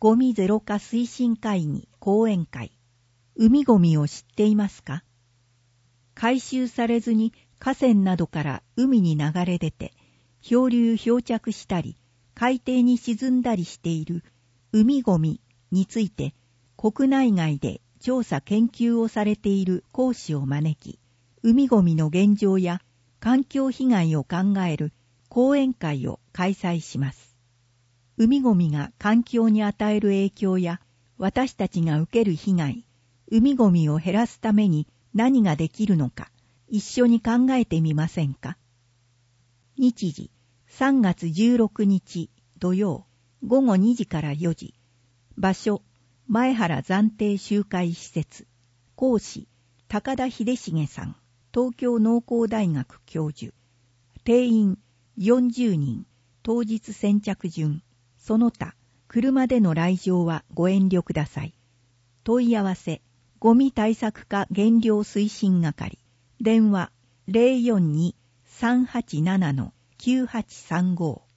ゴミゼロ化推進会議講演会。海ゴミを知っていますか？回収されずに河川などから海に流れ出て、漂流漂着したり、海底に沈んだりしている海ゴミについて、国内外で調査研究をされている講師を招き、海ゴミの現状や環境被害を考える講演会を開催します。海ゴミが環境に与える影響や私たちが受ける被害、海ゴミを減らすために何ができるのか、一緒に考えてみませんか？日時、3月16日土曜、午後2時から4時。場所、前原暫定集会施設。講師、高田秀重さん、東京農工大学教授。定員、40人。当日先着順。その他、車での来場はご遠慮ください。問い合わせ、ゴミ対策課減量推進係。電話、042-387-9835。